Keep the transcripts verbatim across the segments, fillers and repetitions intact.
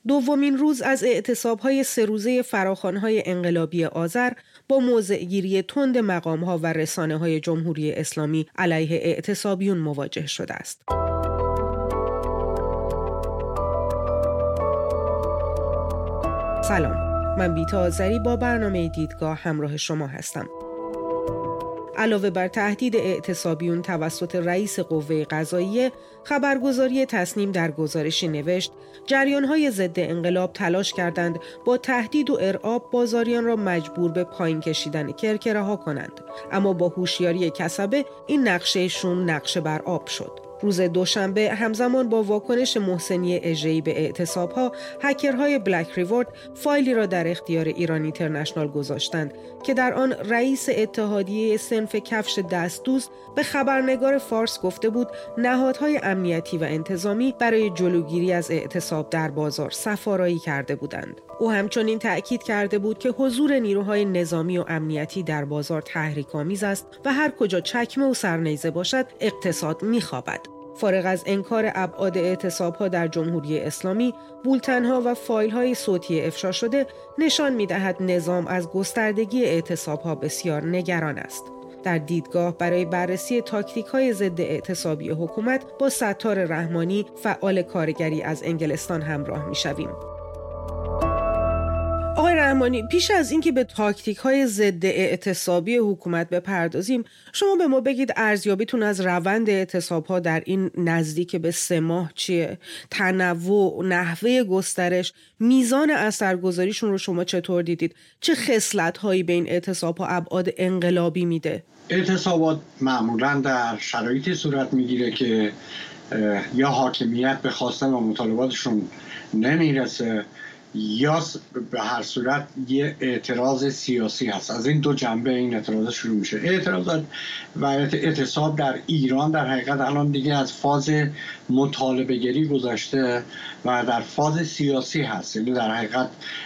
دومین روز از اعتصاب‌های سه روزه فراخوان‌های انقلابی آذر با موضع‌گیری تند مقام‌ها و رسانه‌های جمهوری اسلامی علیه اعتصابیون مواجه شده است. سلام، من بیتا آذری با برنامه دیدگاه همراه شما هستم. علاوه بر تهدید اعتصابیون توسط رئیس قوه قضاییه، خبرگزاری تصنیم در گزارشی نوشت جریان‌های ضد انقلاب تلاش کردند با تهدید و ارعاب بازاریان را مجبور به پایین کشیدن کرکره‌ها کنند، اما با هوشیاری کسبه این نقشه شوم نقشه بر آب شد. روز دوشنبه همزمان با واکنش محسنی اژه‌ای به اعتصاب‌ها، هکرهای بلک ریوارد فایلی را در اختیار ایران اینترنشنال گذاشتند که در آن رئیس اتحادیه صنف کفش دستدوز به خبرنگار فارس گفته بود نهادهای امنیتی و انتظامی برای جلوگیری از اعتصاب در بازار سفارایی کرده بودند. او همچنین تأکید کرده بود که حضور نیروهای نظامی و امنیتی در بازار تحریک‌آمیز است و هر کجا چکمه و سرنیزه باشد اقتصاد می‌خوابد. فارغ از انکار ابعاد اعتصاب‌ها در جمهوری اسلامی، بولتن‌ها و فایل‌های صوتی افشا شده نشان می‌دهد نظام از گستردگی اعتصاب‌ها بسیار نگران است. در دیدگاه برای بررسی تاکتیک‌های ضد اعتصابی حکومت با ستار رحمانی، فعال کارگری از انگلستان همراه می‌شویم. آقای رحمانی، پیش از اینکه به تاکتیک‌های ضد اعتصابی حکومت بپردازیم، شما به ما بگید ارزیابیتون از روند اعتصاب‌ها در این نزدیک به سه ماه چیه؟ تنوع، نحوه گسترش، میزان اثرگذاریشون رو شما چطور دیدید؟ چه خصلت‌هایی به این اعتصاب‌ها ابعاد انقلابی میده؟ اعتصابات معمولاً در شرایطی صورت میگیره که یا حاکمیت به خواستن و مطالباتشون نمیرسه یا به هر صورت یه اعتراض سیاسی هست. از این دو جنبه این اعتراض شروع میشه. اعتراضات و اعتصاب در ایران در حقیقت الان دیگه از فاز مطالبه گری گذشته و در فاز سیاسی هست. یعنی در حقیقت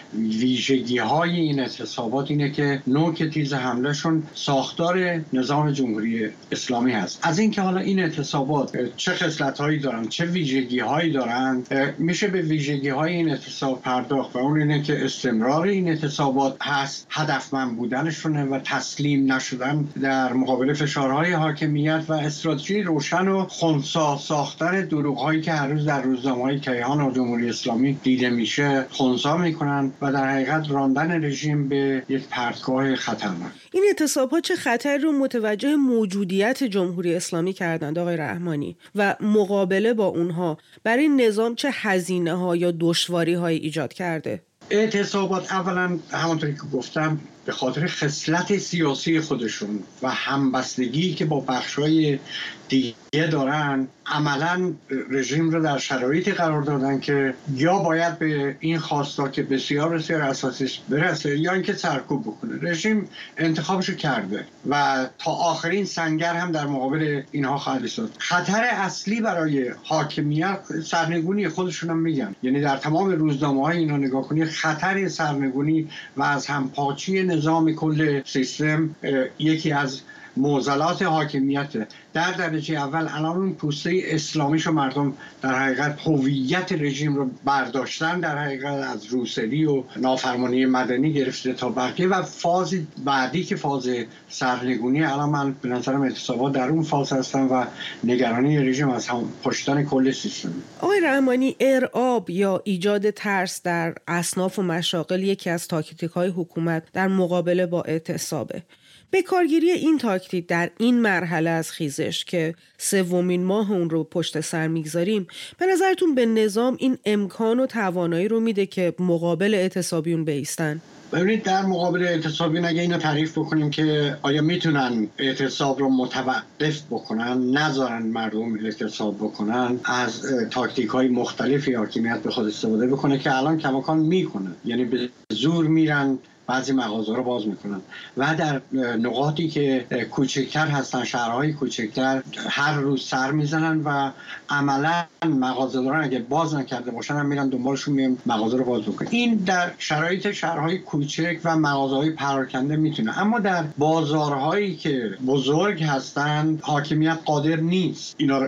ویژگی های این اعتصابات اینه که نوک تیز حملهشون ساختار نظام جمهوری اسلامی هست. از اینکه حالا این اعتصابات چه خصلت هایی دارن، چه ویژگی هایی دارن، میشه به ویژگی های این اعتصاب پرداخت و اون اینه که استمرار این اعتصابات هست، هدفمند بودنشونه و تسلیم نشدن در مقابل فشارهای حاکمیت و استراتژی روشن و خنثی ساختن دروغ‌هایی که هر روز در روزنامه‌های کیهان و جمهوری اسلامی دیده میشه خنثی میکنن و در حقیقت راندن رژیم به یک پرتگاه خطرناک. این اعتصاب‌ها چه خطری رو متوجه موجودیت جمهوری اسلامی کردند آقای رحمانی و مقابله با اونها برای نظام چه هزینه‌ها یا دشواری‌هایی ایجاد کرده؟ اعتصابات اولا همونطوری که گفتم به خاطر خصلت سیاسی خودشون و همبستگی که با بخش‌های دیگه دارن عملاً رژیم رو در شرایطی قرار دادن که یا باید به این خواستا که بسیار بسیار اساسیش برسه یا اینکه سرکوب بکنه. رژیم انتخابشو کرده و تا آخرین سنگر هم در مقابل اینها خواهد ایستاد. خطر اصلی برای حاکمیت سرنگونی خودشون هم میگن، یعنی در تمام روزنامه‌های اینا نگاه کنید خطر سرنگونی و از همپاچی نظام کل سیستم یکی از معضلات حاکمیت. در درجه اول الان اون پوسته اسلامیشو مردم در حقیقت هویت رژیم رو برداشتن، در حقیقت از روسری و نافرمانی مدنی گرفته تا بقیه و فاز بعدی که فاز سرنگونی. الان من به نظرم اعتصابات در اون فاز هستن و نگرانی رژیم از هم پشتن کل سیستم. آقای رحمانی، ارعاب یا ایجاد ترس در اصناف و مشاغل یکی از تاکتیک‌های حکومت در مقابله با اعتصابه. به کارگیری این تاکتیک در این مرحله از خیزش که سومین ماه اون رو پشت سر میگذاریم، به نظرتون به نظام این امکان و توانایی رو میده که مقابل اعتصابیون بایستن؟ ببینید در مقابل اعتصابیون اگه اینو تعریف بکنیم که آیا میتونن اعتصاب رو متوقف بکنن، نذارن مردم اعتصاب بکنن، از تاکتیک های مختلفی حاکمیت به خود استفاده بکنه که الان کماکان میکنه. یعنی به زور میرن بعضی مغازه رو باز میکنن و در نقاطی که کوچکتر هستن، شهرهای کوچکتر، هر روز سر میزنن و عملا مغازه‌داران اگه باز نکرده باشن هم میرن دنبالشون میان مغازه رو باز بکنن. این در شرایط شهرهای کوچک و مغازه‌های پراکنده میتونه، اما در بازارهایی که بزرگ هستن حاکمیت قادر نیست اینا رو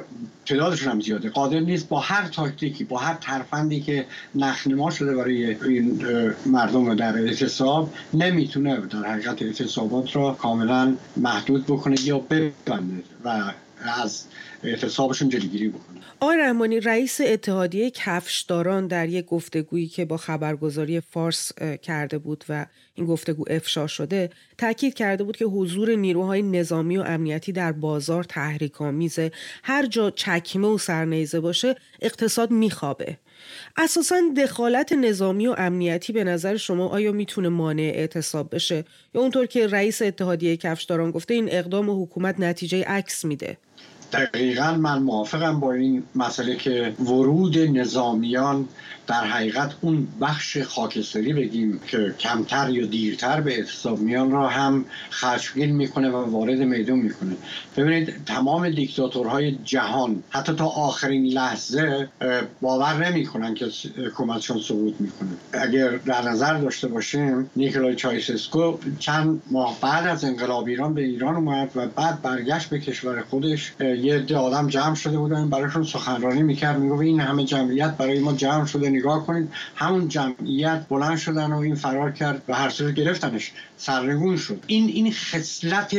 تعدادشون هم زیاده، قادر نیست با هر تاکتیکی، با هر ترفندی که نخنما شده برای این مردم در اعتصاب، نمیتونه در حقیقت اعتصابات را کاملا محدود بکنه یا ببنده و از اعتصابشون جلوگیری بکنه. آقای رحمانی، رئیس اتحادیه کفشداران در یک گفتگویی که با خبرگزاری فارس کرده بود و این گفتگو افشا شده، تاکید کرده بود که حضور نیروهای نظامی و امنیتی در بازار تحریک‌آمیزه. هر جا چکمه و سرنیزه باشه اقتصاد میخوابه. اساساً دخالت نظامی و امنیتی به نظر شما آیا میتونه مانع اعتصاب بشه یا اونطور که رئیس اتحادیه کفشداران گفته این اقدام حکومت نتیجه عکس میده؟ دقیقاً من موافقم با این مسئله که ورود نظامیان در حقیقت اون بخش خاکستری بگیم که کمتر یا دیرتر به اعتصاب میان را هم خشمگین میکنه و وارد میدان میکنه. ببینید تمام دیکتاتورهای جهان حتی تا آخرین لحظه باور نمیکنن که حکومتشون سقوط میکنه. اگر در نظر داشته باشیم نیکولای چایسسکو چند ماه بعد از انقلاب ایران به ایران اومد و بعد برگشت به کشور خودش، یه عده آدم جمع شده بودن براشون سخنرانی میکرد، میگفت این همه جمعیت برای ما جمع شده، نگاه کنید. همون جمعیت بلند شدن و این فرار کرد و هر سو گرفتنش، سرنگون شد. این این خصلت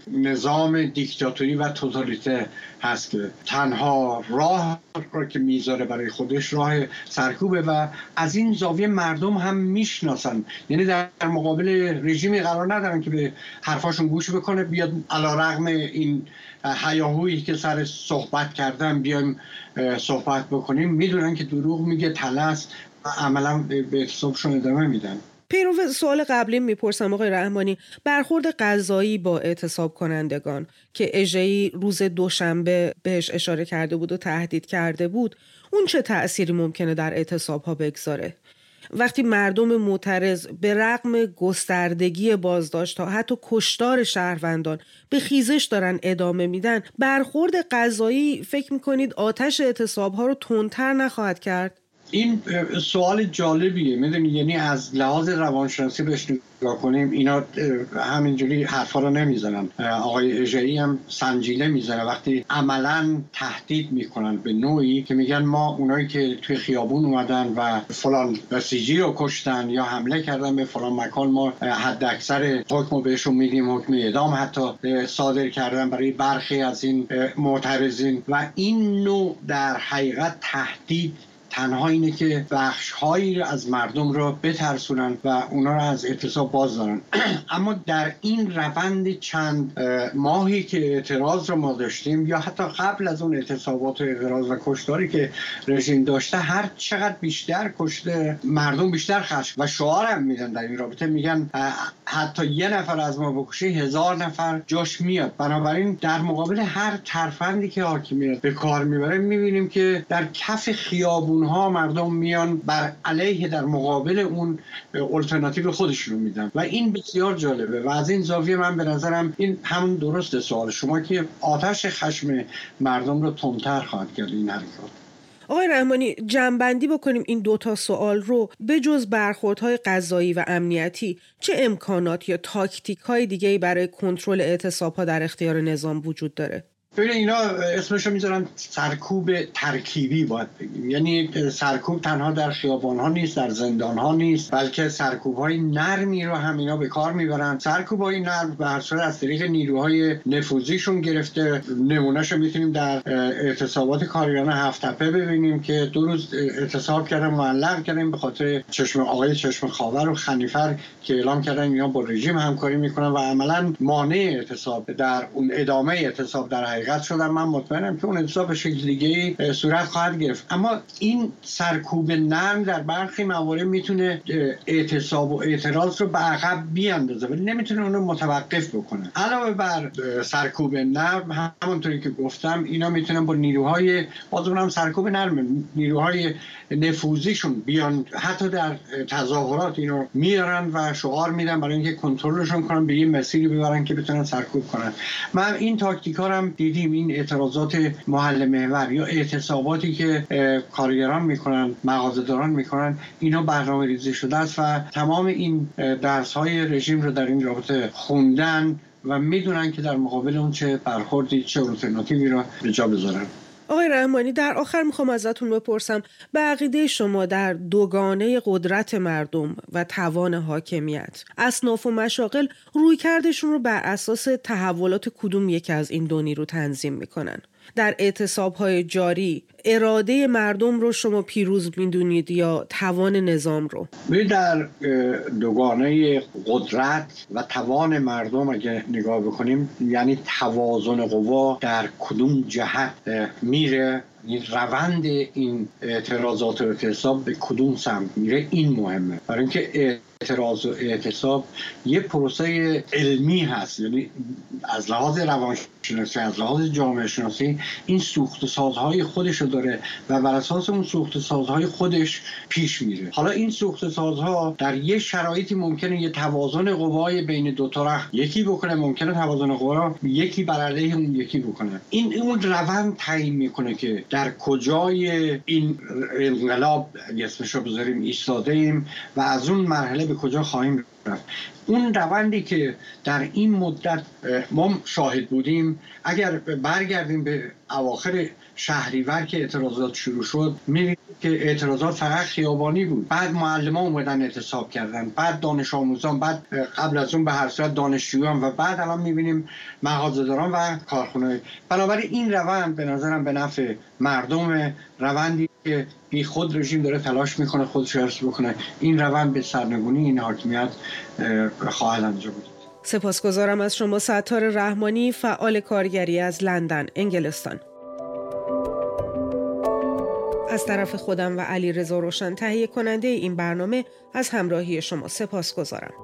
نظام دیکتاتوری و توتالیته هست که تنها راه رو که میذاره برای خودش راه سرکوبه و از این زاویه مردم هم میشناسن، یعنی در مقابل رژیمی قرار ندارن که به حرفاشون گوش بکنه، بیاد علیرغم این هیاهویی که سر صحبت کردن بیایم صحبت بکنیم، میدونن که دروغ میگه، طلس و عملا به اعتصابشون ادامه میدن. پیرو سوال قبلی میپرسم آقای رحمانی، برخورد قضایی با اعتصاب کنندگان که اژه‌ای روز دوشنبه بهش اشاره کرده بود و تهدید کرده بود، اون چه تأثیری ممکنه در اعتصاب‌ها بگذاره؟ وقتی مردم معترض به رغم گستردگی بازداشت‌ها حتی کشتار شهروندان به خیزش دارن ادامه میدن، برخورد قضایی فکر میکنید آتش اعتصاب‌ها رو تندتر نخواهد کرد؟ این سوال جالبیه، میدونی، یعنی از لحاظ روانشناسی بهش نگاه کنیم اینا همینجوری حرفا رو نمیزنن. آقای اژه‌ای هم سنجیده میزنه وقتی عملاً تهدید میکنن به نوعی که میگن ما اونایی که توی خیابون اومدن و فلان بسیجی رو کشتن یا حمله کردن به فلان مکان، ما حد اکثر حکم رو بهشون میدیم، حکم اعدام حتی صادر کردن برای برخی از این معترضین. و این نوع در حقیقت تهدید تنها اینه که بخش‌هایی از مردم را بترسونن و اونا را از اعتصاب باز دارن. اما در این روند چند ماهی که اعتراض رو ما داشتیم یا حتی قبل از اون اعتصابات و اعتراض و کشتاری که رژیم داشته، هر چقدر بیشتر کشته مردم بیشتر خشم و شعار هم میدن در این رابطه، میگن حتی یه نفر از ما بکشه هزار نفر جاش میاد. بنابراین در مقابل هر ترفندی که حاکمیت به کار میبره میبینیم که در کف خیابون ها مردم میان بر علیه در مقابل اون الटरनेटिव خودشون میدن و این بسیار جالبه. و از این زاویه من به نظرم این همون درسته سوال شما که آتش خشم مردم رو تندتر خواهد کرد این حرکات. آقای رحمانی، جمع‌بندی بکنیم این دوتا سوال رو، به جز برخوردهای قضایی و امنیتی چه امکانات یا تاکتیک‌های دیگه‌ای برای کنترل اعتصاب‌ها در اختیار نظام وجود داره؟ ببینید اینا اسمشو میذارن سرکوب ترکیبی باید بگیم، یعنی سرکوب تنها در خیابان‌ها نیست، در زندان‌ها نیست، بلکه سرکوب‌های نرمی رو هم اینا به کار میبرن. سرکوب‌های نرم به هر صورت از طریق نیروهای نفوذیشون گرفته. نمونهشو میتونیم در اعتصابات کارگران هفت تپه ببینیم که دو روز اعتصاب کردن، معلق کردن به خاطر چشم آقای چشم خاور و خنیفر که اعلام کردن اینا با رژیم همکاری میکنن و عملاً مانع اعتصاب در اون ادامه اعتصاب در حقیقت شدن. من مطمئنم که اون اعتصاب به شکل دیگه‌ای صورت خواهد گرفت. اما این سرکوب نرم در برخی موارد میتونه اعتصاب و اعتراض رو به عقب بیاندازه ولی نمیتونه اون رو متوقف بکنه. علاوه بر سرکوب نرم، همونطوری که گفتم اینا میتونن با نیروهای بازم هم سرکوب نرم، نیروهای نفوذیشون بیان، حتی در تظاهرات اینو میارن و شعار میدن برای اینکه کنترلشون کنن، به یه مسیری ببرن که بتونن سرکوب کنن. من این تاکتیکا رو هم دیدیم، این اعتراضات محل محور یا اعتصاباتی که کارگران میکنن، مغازه‌داران میکنن، اینا برنامه‌ریزی شده است و تمام این درس‌های رژیم رو در این رابطه خوندن و میدونن که در مقابل اون چه برخوردی، چه الटरनेटिवی رو به جا بذارن. آقای رحمانی، در آخر میخوام ازتون بپرسم به عقیده شما در دوگانه قدرت مردم و توان حاکمیت، اصناف و مشاغل رویکردشون رو بر اساس تحولات کدوم یکی از این دو نیرو تنظیم میکنن؟ در اعتصاب‌های جاری اراده مردم رو شما پیروز میدونید یا توان نظام رو؟ ببینید، در دوگانه قدرت و توان مردم اگه نگاه بکنیم، یعنی توازن قوا در کدوم جهت میره، این روند این اعتراضات و اعتصاب به کدوم سمت میره، این مهمه. برای اینکه اعتراض و اعتصاب یه پروسه علمی هست، یعنی از لحاظ روانشناسی، از لحاظ جامعه شناسی این سوخت سازهای خودش رو داره و بر اساس اون سوخت سازهای خودش پیش میره. حالا این سوخت سازها در یه شرایطی ممکنه یه توازن قوای بین دو طرف یکی بکنه، ممکنه توازن قوا یکی بر علیه اون یکی بکنه. این اون روند تعیین میکنه که در کجای این انقلاب اسمشو بذاریم ایستاده ایم و از اون مرحله به کجا خواهیم رفت. اون روندی که در این مدت ما شاهد بودیم، اگر برگردیم به اواخر شهریور که اعتراضات شروع شد، می‌بینیم که اعتراضات فقط خیابانی بود. بعد معلمان اومدن اعتصاب کردن، بعد دانش آموزان، بعد قبل از اون به هر صورت دانشجویان و بعد الان می‌بینیم مغازه‌داران و کارخانه‌ها. بنابراین این روند به نظرم به نفع مردم، روندی که بی خود رژیم داره تلاش میکنه خودش حفظ بکنه، این روند به سرنگونی این حاکمیت خواهد انجام بود. سپاسگزارم از شما ستار رحمانی، فعال کارگری از لندن، انگلستان. از طرف خودم و علیرضا روشن تهیه کننده این برنامه از همراهی شما سپاسگزارم.